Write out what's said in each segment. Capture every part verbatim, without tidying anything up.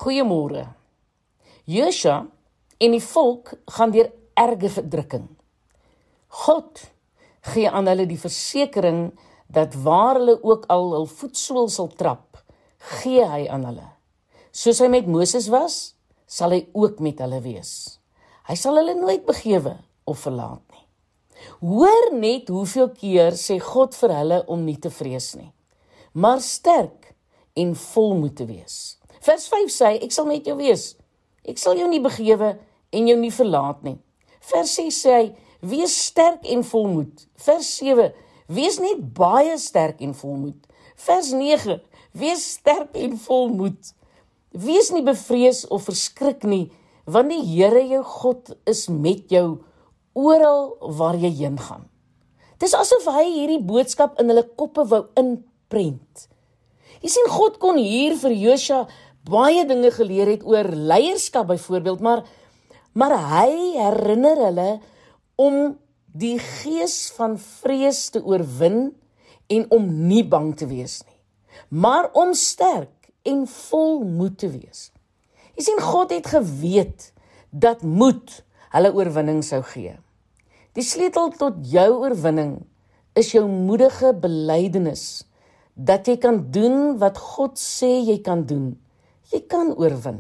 Goeiemôre. Josua en die volk gaan deur erge verdrukking. God gee aan hulle die versekering dat waar hulle ook al hul voetsool sal trap, gee hy aan hulle. Soos hy met Moses was, sal hy ook met hulle wees. Hy sal hulle nooit begewe of verlaat nie. Hoor net hoeveel keer sê God vir hulle om nie te vrees nie, maar sterk en volmoed te wees. Vers vyf sê, ek sal met jou wees. Ek sal jou nie begewe en jou nie verlaat nie. Vers ses sê hy, wees sterk en volmoed. Vers sewe, wees net baie sterk en volmoed. Vers nege, wees sterk en volmoed. Wees nie bevrees of verskrik nie, want die Here jou God is met jou oral waar jy heen gaan. Dit is asof hy hierdie boodskap in hulle koppe wou inprent. Jy sien, God kon hier vir Josua baie dinge geleer het oor leierskap byvoorbeeld, maar, maar hy herinner hulle om die gees van vrees te oorwin en om nie bang te wees nie, maar om sterk en vol moed te wees. Jy sien, God het geweet dat moed hulle oorwinning sou gee. Die sleutel tot jou oorwinning is jou moedige belydenis dat jy kan doen wat God sê jy kan doen. Jy kan oorwin.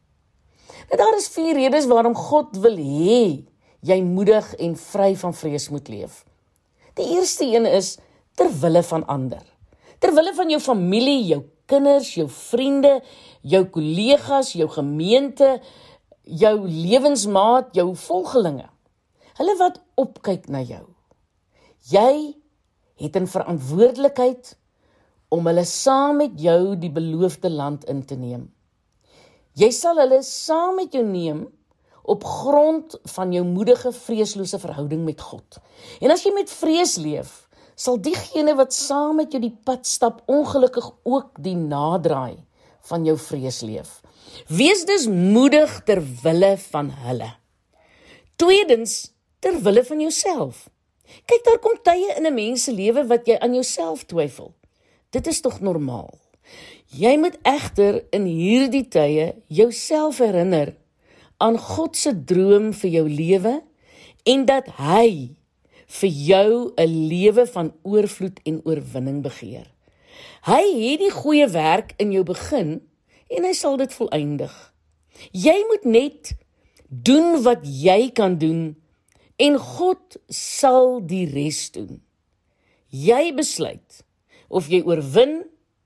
En daar is vier redes waarom God wil hê jy moedig en vry van vrees moet leef. Die eerste een is ter wille van ander. Ter wille van jou familie, jou kinders, jou vriende, jou kollegas, jou gemeente, jou lewensmaat, jou volgelinge. Hulle wat opkyk na jou. Jy het 'n verantwoordelikheid om hulle saam met jou die beloofde land in te neem. Jy sal hulle saam met jou neem op grond van jou moedige, vreeslose verhouding met God. En as jy met vrees leef, sal diegene wat saam met jou die pad stap, ongelukkig ook die nadraai van jou vrees leef. Wees dus moedig ter wille van hulle. Tweedens, ter wille van jouself. Kyk, daar kom tye in 'n mens se lewe wat jy aan jouself twyfel. Dit is tog normaal. Jy moet egter in hierdie tye jouself herinner aan God se droom vir jou lewe en dat hy vir jou 'n lewe van oorvloed en oorwinning begeer. Hy het die goeie werk in jou begin en hy sal dit volëindig. Jy moet net doen wat jy kan doen en God sal die res doen. Jy besluit of jy oorwin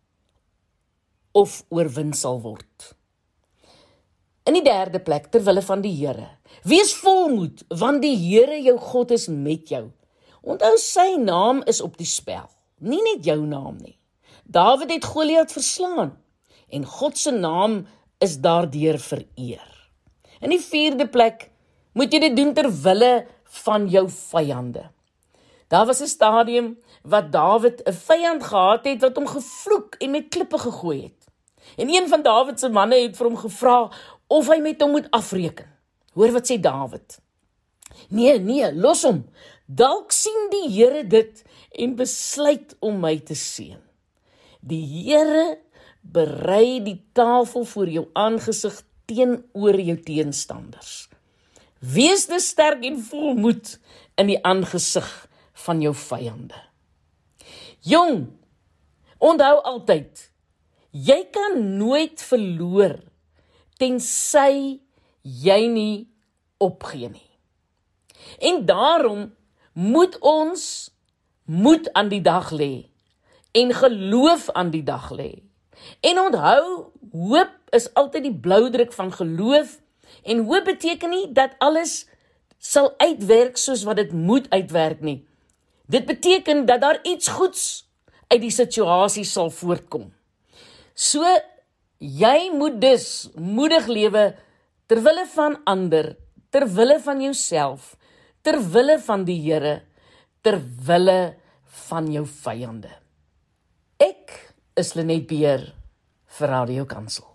of oorwin sal word. In die derde plek, ter wille van die Here. Wees volmoed, want die Here jou God is met jou. Onthou, sy naam is op die spel, nie net jou naam nie. Dawid het Goliat verslaan, en God se naam is daardeur vereer. In die vierde plek, moet jy dit doen ter wille van jou vyande. Daar was 'n stadium wat Dawid 'n vyand gehad het wat hom gevloek en met klippe gegooi het. En een van Dawid se manne het vir hom gevra of hy met hom moet afreken. Hoor wat sê Dawid? Nee, nee, los hom. Dalk sien die Here dit en besluit om my te seën. Die Here berei die tafel voor jou aangesig teenoor jou teenstanders. Wees dus sterk en volmoed in die aangesig van jou vyande. Jong, onthou altyd, jy kan nooit verloor tensy jy nie opgee nie. En daarom moet ons moed aan die dag lê en geloof aan die dag lê. En onthou, hoop is altyd die bloudruk van geloof en hoop beteken nie dat alles sal uitwerk soos wat dit moet uitwerk nie. Dit beteken dat daar iets goeds uit die situasie sal voortkom. So, jy moet dus moedig lewe ter wille van ander, ter wille van jouself, ter wille van die Here, ter wille van jou vyande. Ek is Lenet Beer vir Radio Kansel.